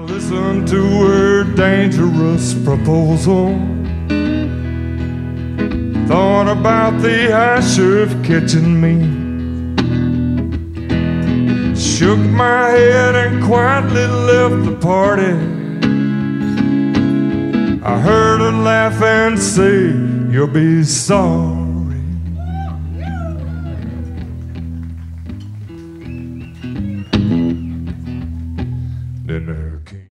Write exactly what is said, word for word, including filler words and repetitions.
Listen to her dangerous proposal. Thought about the high sheriff catching me. Shook my head and quietly left the party. I heard her laugh and say, "You'll be sorry."